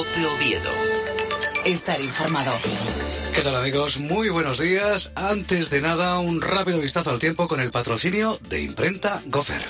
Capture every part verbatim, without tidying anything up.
COPE Oviedo. Estar informado. ¿Qué tal, amigos? Muy buenos días. Antes de nada, un rápido vistazo al tiempo con el patrocinio de Imprenta Gofer.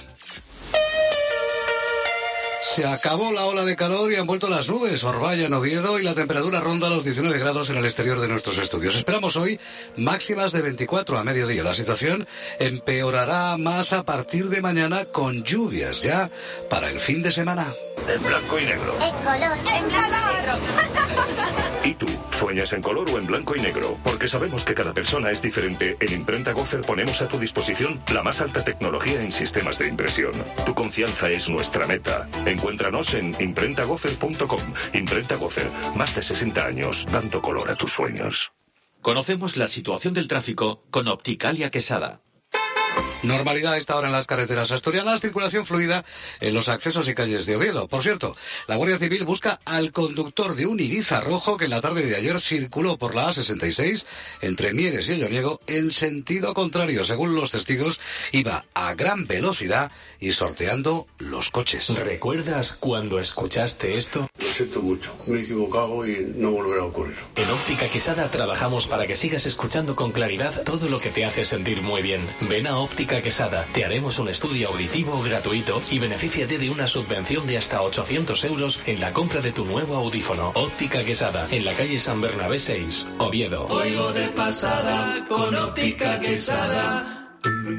Se acabó la ola de calor y han vuelto las nubes. Orbaya en Oviedo y la temperatura ronda los diecinueve grados en el exterior de nuestros estudios. Esperamos hoy máximas de veinticuatro a mediodía. La situación empeorará más a partir de mañana con lluvias ya para el fin de semana. En blanco y negro. En color. En blanco y negro. ¿Y tú? ¿Sueñas en color o en blanco y negro? Porque sabemos que cada persona es diferente. En Imprenta Gofer ponemos a tu disposición la más alta tecnología en sistemas de impresión. Tu confianza es nuestra meta. Encuéntranos en imprenta gofer punto com. Imprenta Gofer, más de sesenta años dando color a tus sueños. Conocemos la situación del tráfico con Opticalia Quesada. Normalidad a esta hora en las carreteras asturianas, circulación fluida en los accesos y calles de Oviedo. Por cierto, la Guardia Civil busca al conductor de un Ibiza rojo que en la tarde de ayer circuló por la A sesenta y seis entre Mieres y Olloniego en sentido contrario. Según los testigos, iba a gran velocidad y sorteando los coches. ¿Recuerdas cuando escuchaste esto? Lo siento mucho, me he equivocado y no volverá a ocurrir. En Óptica Quesada trabajamos para que sigas escuchando con claridad todo lo que te hace sentir muy bien. Ven a Óptica Quesada, te haremos un estudio auditivo gratuito y benefíciate de una subvención de hasta ochocientos euros en la compra de tu nuevo audífono. Óptica Quesada, en la calle San Bernabé seis, Oviedo. Oigo de pasada con Óptica Quesada.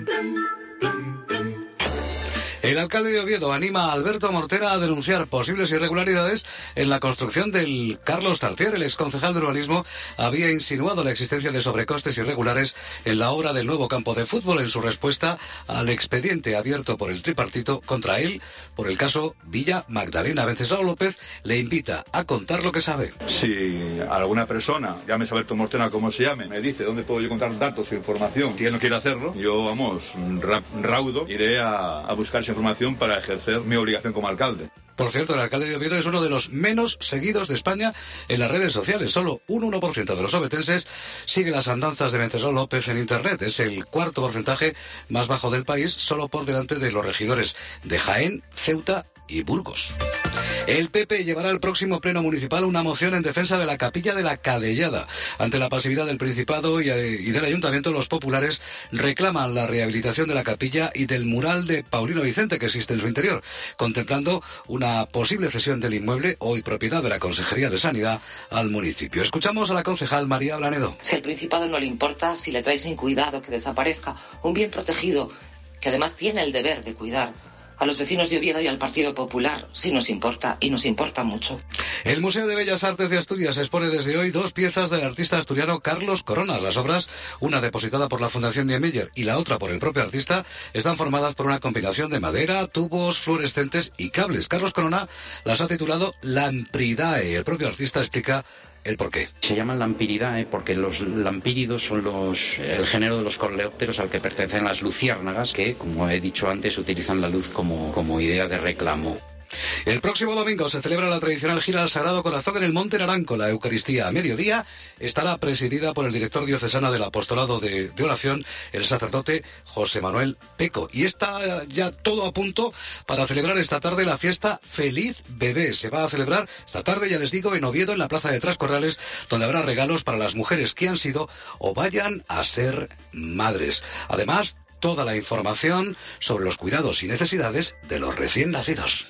El alcalde de Oviedo anima a Alberto Mortera a denunciar posibles irregularidades en la construcción del Carlos Tartier. El exconcejal de urbanismo había insinuado la existencia de sobrecostes irregulares en la obra del nuevo campo de fútbol en su respuesta al expediente abierto por el tripartito contra él por el caso Villa Magdalena. Venceslao López le invita a contar lo que sabe. Si alguna persona, llámese Alberto Mortera como se llame, me dice dónde puedo yo encontrar datos o información, que él no quiere hacerlo, yo, vamos, ra- raudo, iré a, a buscar esa información para ejercer mi obligación como alcalde. Por cierto, el alcalde de Oviedo es uno de los menos seguidos de España en las redes sociales. Solo un uno por ciento de los ovetenses sigue las andanzas de Venceslao López en Internet. Es el cuarto porcentaje más bajo del país, solo por delante de los regidores de Jaén, Ceuta y Burgos. El P P llevará al próximo pleno municipal una moción en defensa de la capilla de la Cadellada. Ante la pasividad del Principado y, y del Ayuntamiento, los populares reclaman la rehabilitación de la capilla y del mural de Paulino Vicente que existe en su interior, contemplando una posible cesión del inmueble, hoy propiedad de la Consejería de Sanidad, al municipio. Escuchamos a la concejal María Blanedo. Si al Principado no le importa, si le trae sin cuidado que desaparezca un bien protegido, que además tiene el deber de cuidar a los vecinos de Oviedo y al Partido Popular, sí nos importa, y nos importa mucho. El Museo de Bellas Artes de Asturias expone desde hoy dos piezas del artista asturiano Carlos Coronas. Las obras, una depositada por la Fundación Niemeyer y la otra por el propio artista, están formadas por una combinación de madera, tubos fluorescentes y cables. Carlos Corona las ha titulado Lampridae. El propio artista explica el porqué. Se llaman Lampiridae porque los lampíridos son los, el género de los coleópteros al que pertenecen las luciérnagas que, como he dicho antes, utilizan la luz como, como idea de reclamo. El próximo domingo se celebra la tradicional gira al Sagrado Corazón en el Monte Naranco. La Eucaristía a mediodía estará presidida por el director diocesano del Apostolado de, de Oración, el sacerdote José Manuel Peco. Y está ya todo a punto para celebrar esta tarde la fiesta Feliz Bebé. Se va a celebrar esta tarde, ya les digo, en Oviedo, en la Plaza de Trascorrales, donde habrá regalos para las mujeres que han sido o vayan a ser madres. Además, toda la información sobre los cuidados y necesidades de los recién nacidos.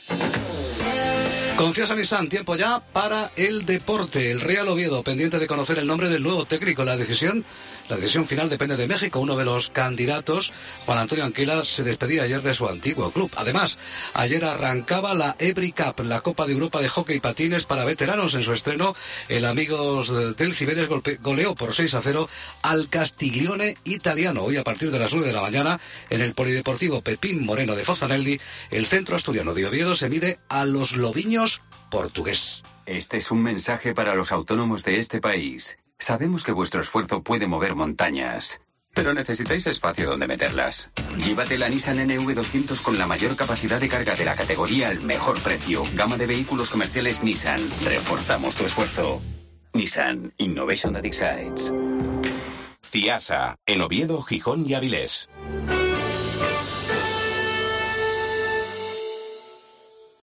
Con Fiasa Nissan, tiempo ya para el deporte. El Real Oviedo, pendiente de conocer el nombre del nuevo técnico. La decisión, la decisión final depende de México. Uno de los candidatos, Juan Antonio Anquela, se despedía ayer de su antiguo club. Además, ayer arrancaba la Ebri Cup, la Copa de Europa de Hockey Patines para veteranos. En su estreno, el Amigos del Cibeles golpe, goleó por seis a cero al Castiglione italiano. Hoy, a partir de las nueve de la mañana, en el Polideportivo Pepín Moreno de Fozzanelli, el centro asturiano de Oviedo se mide a los Lobiños portugués. Este es un mensaje para los autónomos de este país. Sabemos que vuestro esfuerzo puede mover montañas, pero necesitáis espacio donde meterlas. Llévate la Nissan N V doscientos con la mayor capacidad de carga de la categoría al mejor precio. Gama de vehículos comerciales Nissan. Reforzamos tu esfuerzo. Nissan Innovation that excites. Fiasa, en Oviedo, Gijón y Avilés.